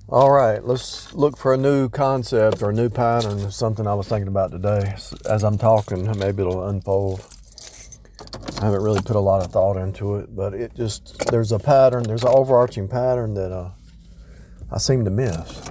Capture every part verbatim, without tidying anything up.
All right, let's look for a new concept or a new pattern of something I was thinking about today. As I'm talking, maybe it'll unfold. I haven't really put a lot of thought into it, but it just, there's a pattern, there's an overarching pattern that uh, I seem to miss.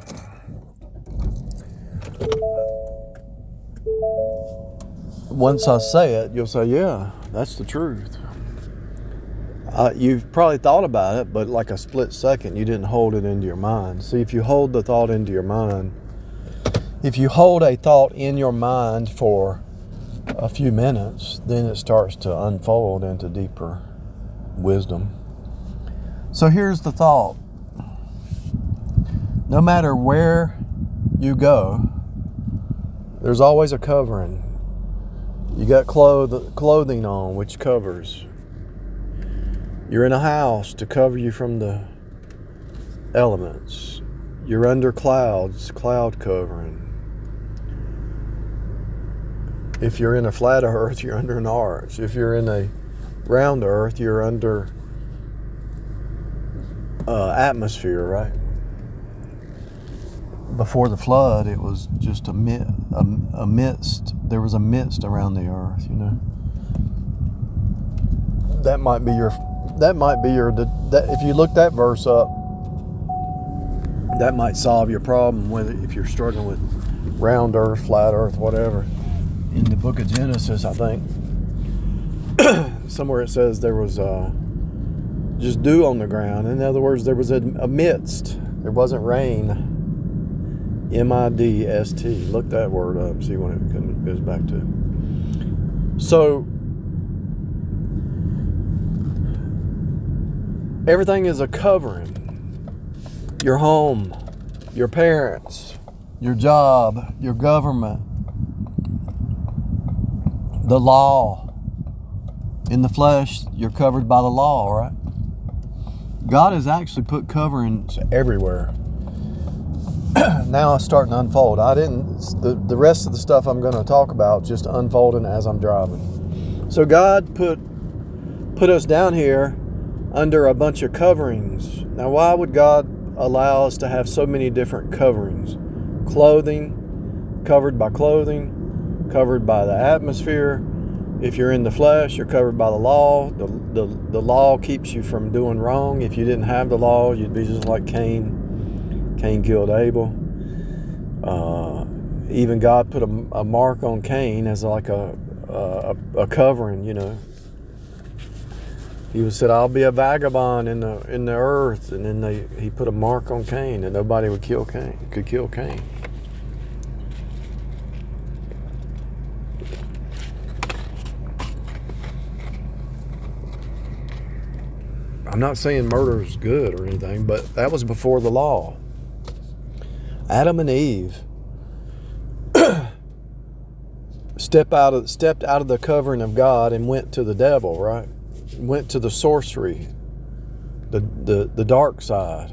Once I say it, you'll say, yeah, that's the truth. Uh, you've probably thought about it, but like a split second, you didn't hold it into your mind. See, if you hold the thought into your mind, if you hold a thought in your mind for a few minutes, then it starts to unfold into deeper wisdom. So here's the thought. No matter where you go, there's always a covering. You got cloth- clothing on, which covers. You're in a house to cover you from the elements. You're under clouds, cloud covering. If you're in a flat earth, you're under an arch. If you're in a round earth, you're under uh, atmosphere, right? Before the flood, it was just a, mi- a, a mist. There was a mist around the earth, you know. That might be your... That might be your, that, if you look that verse up, that might solve your problem with it if you're struggling with round earth, flat earth, whatever. In the book of Genesis, I think, somewhere it says there was uh, just dew on the ground. In other words, there was a, a mist. There wasn't rain. M I D S T. Look that word up, see what it goes back to. So, everything is a covering. Your home, your parents, your job, your government, the law. In the flesh, you're covered by the law, right? God has actually put coverings everywhere. Now it's starting to unfold. I didn't, the, the rest of the stuff I'm going to talk about just unfolding as I'm driving. So God put put us down here under a bunch of coverings. Now, why would God allow us to have so many different coverings? Clothing, covered by clothing, covered by the atmosphere. If you're in the flesh, you're covered by the law. The, the, the law keeps you from doing wrong. If you didn't have the law, you'd be just like Cain. Cain killed Abel. Uh, even God put a, a mark on Cain as like a, a, a covering, you know. He said, I'll be a vagabond in the in the earth. And then they, he put a mark on Cain that nobody would kill Cain, could kill Cain. I'm not saying murder is good or anything, but that was before the law. Adam and Eve step out of, stepped out of the covering of God and went to the devil, right? Went to the sorcery, the, the, the dark side.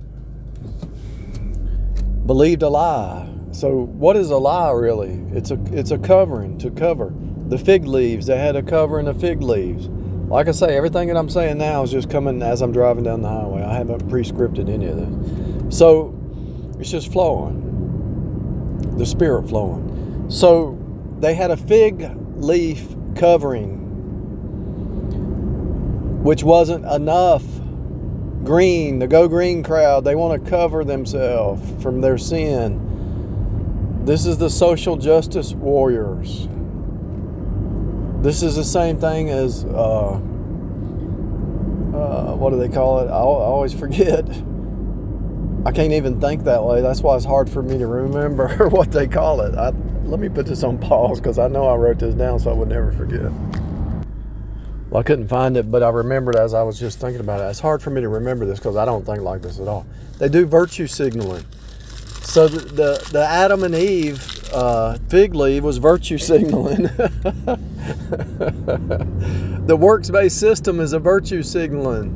Believed a lie. So what is a lie really? It's a it's a covering to cover. The fig leaves, they had a covering of fig leaves. Like I say, everything that I'm saying now is just coming as I'm driving down the highway. I haven't pre-scripted any of this. So it's just flowing. The Spirit flowing. So they had a fig leaf covering, which wasn't enough. Green, the Go Green crowd, they want to cover themselves from their sin. This is the social justice warriors. This is the same thing as, uh, uh, what do they call it? I, I always forget. I can't even think that way. That's why it's hard for me to remember what they call it. I, let me put this on pause because I know I wrote this down so I would never forget. Well, I couldn't find it, but I remembered as I was just thinking about it. It's hard for me to remember this because I don't think like this at all. They do virtue signaling. So the the, the Adam and Eve uh, fig leaf was virtue signaling. The works-based system is a virtue signaling.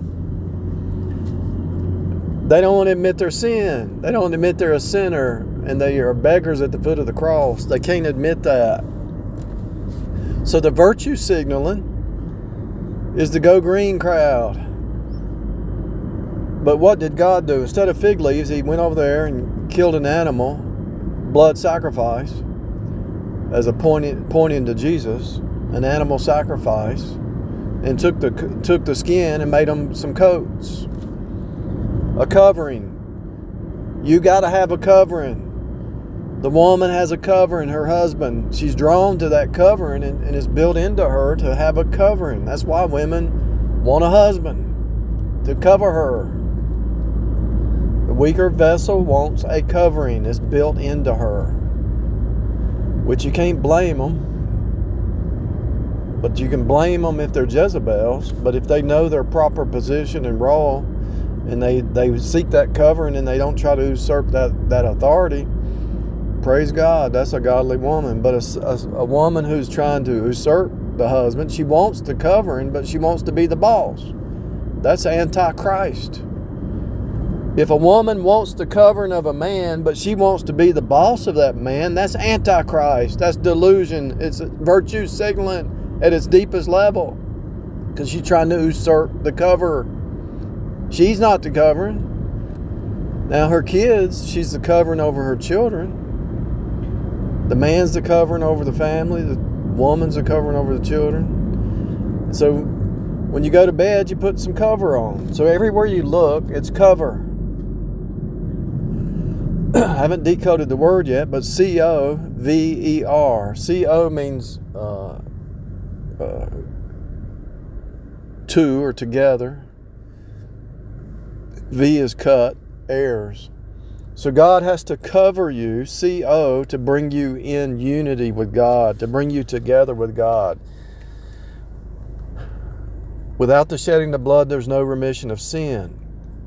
They don't want to admit their sin. They don't admit they're a sinner and they are beggars at the foot of the cross. They can't admit that. So the virtue signaling is the Go Green crowd. But what did God do? Instead of fig leaves, he went over there and killed an animal, blood sacrifice, as a pointing, pointing to Jesus, an animal sacrifice, and took the took the skin and made them some coats, a covering. You got to have a covering. The woman has a covering, her husband. She's drawn to that covering, and, and it's built into her to have a covering. That's why women want a husband, to cover her. The weaker vessel wants a covering. It's built into her, which you can't blame them. But you can blame them if they're Jezebels. But if they know their proper position and role, and they, they seek that covering and they don't try to usurp that, that authority, praise God, that's a godly woman. But a, a, a woman who's trying to usurp the husband, she wants the covering, but she wants to be the boss. That's Antichrist. If a woman wants the covering of a man, but she wants to be the boss of that man, that's Antichrist. That's delusion. It's virtue signaling at its deepest level, because she's trying to usurp the cover. She's not the covering. Now her kids, she's the covering over her children. The man's the covering over the family. The woman's the covering over the children. So when you go to bed, you put some cover on. So everywhere you look, it's cover. I haven't decoded the word yet, but C O V E R. C O means uh, uh, two or together. V is cut, heirs. So God has to cover you, C O, to bring you in unity with God, to bring you together with God. Without the shedding of blood, there's no remission of sin.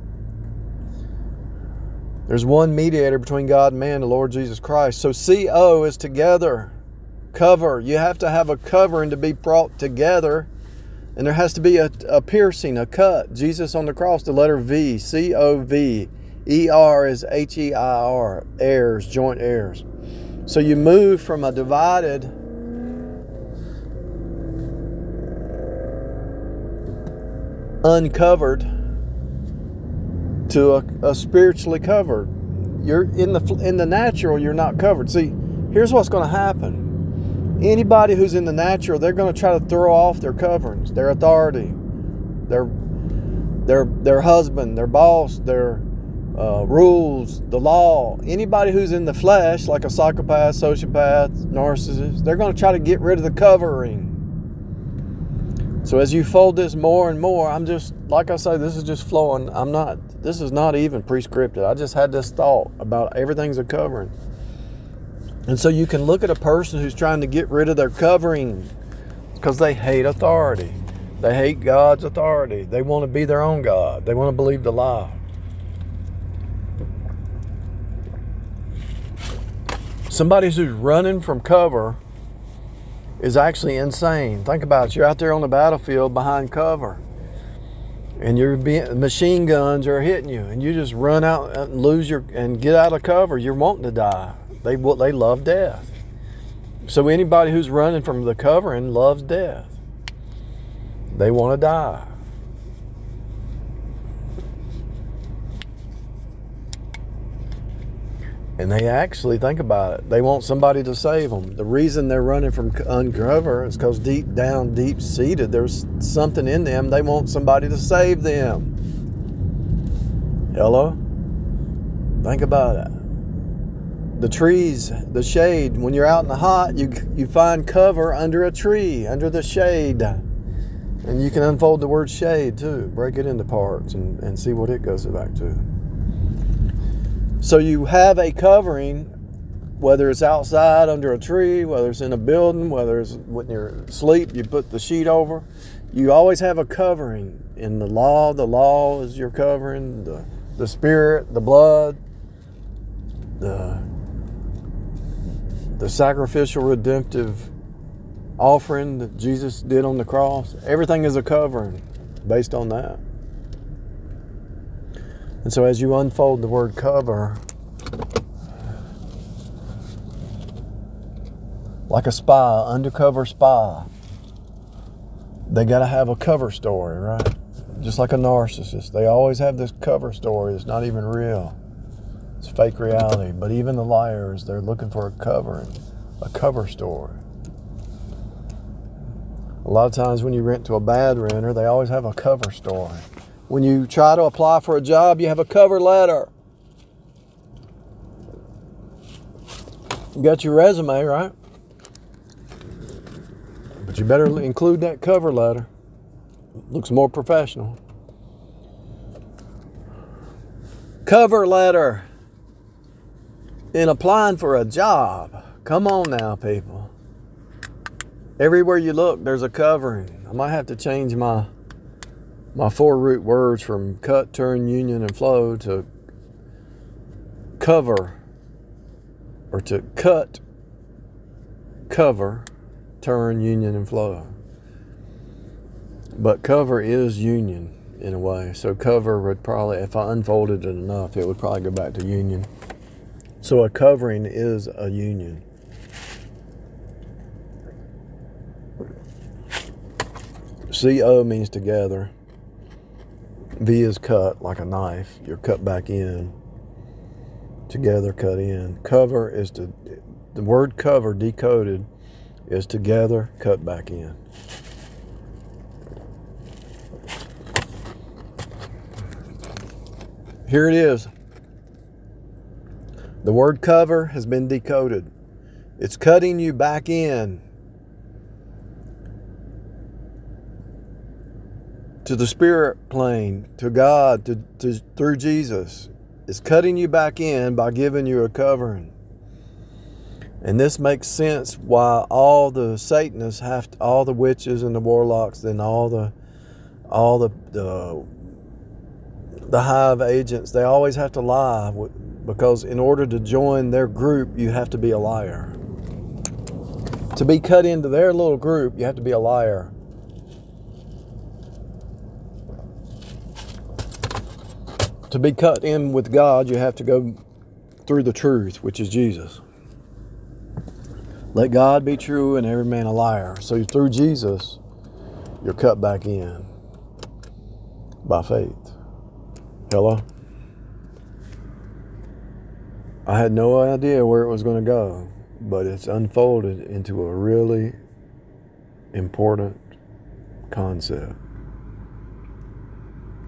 There's one mediator between God and man, the Lord Jesus Christ. So C O is together, cover. You have to have a covering to be brought together. And there has to be a, a piercing, a cut. Jesus on the cross, the letter V, C O V. E R is H E I R, heirs, joint heirs. So you move from a divided, uncovered, to a, a spiritually covered. You're in the in the natural, you're not covered. See, here's what's going to happen. Anybody who's in the natural, they're going to try to throw off their coverings, their authority, their their their husband, their boss, their uh, rules, the law. Anybody who's in the flesh, like a psychopath, sociopath, narcissist, they're going to try to get rid of the covering. So as you fold this more and more, I'm just, like I say, this is just flowing. I'm not, this is not even prescripted. I just had this thought about everything's a covering. And so you can look at a person who's trying to get rid of their covering because they hate authority. They hate God's authority. They want to be their own God. They want to believe the lie. Somebody who's running from cover is actually insane. Think about it. You're out there on the battlefield behind cover, and you're being, machine guns are hitting you, and you just run out and lose your and get out of cover. You're wanting to die. They they love death. So anybody who's running from the covering loves death. They want to die. And they actually, think about it, they want somebody to save them. The reason they're running from uncover is because deep down, deep seated, there's something in them. They want somebody to save them. Hello? Think about it. The trees, the shade, when you're out in the hot, you you find cover under a tree, under the shade. And you can unfold the word shade too. Break it into parts and, and see what it goes back to. So you have a covering, whether it's outside under a tree, whether it's in a building, whether it's when you're asleep, you put the sheet over. You always have a covering. In the law, the law is your covering, the, the spirit, the blood, the, the sacrificial redemptive offering that Jesus did on the cross. Everything is a covering based on that. And so as you unfold the word cover, like a spy, undercover spy, they got to have a cover story, right? Just like a narcissist. They always have this cover story that's not even real. It's fake reality. But even the liars, they're looking for a covering, a cover story. A lot of times when you rent to a bad renter, they always have a cover story. When you try to apply for a job, you have a cover letter. You got your resume, right? But you better include that cover letter. Looks more professional. Cover letter in applying for a job. Come on now, people. Everywhere you look, there's a covering. I might have to change my my four root words from cut, turn, union, and flow to cover, or to cut, cover, turn, union, and flow. But cover is union in a way. So cover would probably, if I unfolded it enough, it would probably go back to union. So a covering is a union. C O means together. V is cut, like a knife. You're cut back in. Together, cut in. Cover is to, the word cover decoded is together, cut back in. Here it is. The word cover has been decoded. It's cutting you back in to the spirit plane, to God, to, to through Jesus. It's cutting you back in by giving you a covering. And this makes sense why all the Satanists have to, all the witches and the warlocks and all the all the the, the hive agents, they always have to lie, because in order to join their group, you have to be a liar. To be cut into their little group, you have to be a liar. To be cut in with God, you have to go through the truth, which is Jesus. Let God be true and every man a liar. So through Jesus, you're cut back in by faith. Hello? I had no idea where it was going to go, but it's unfolded into a really important concept.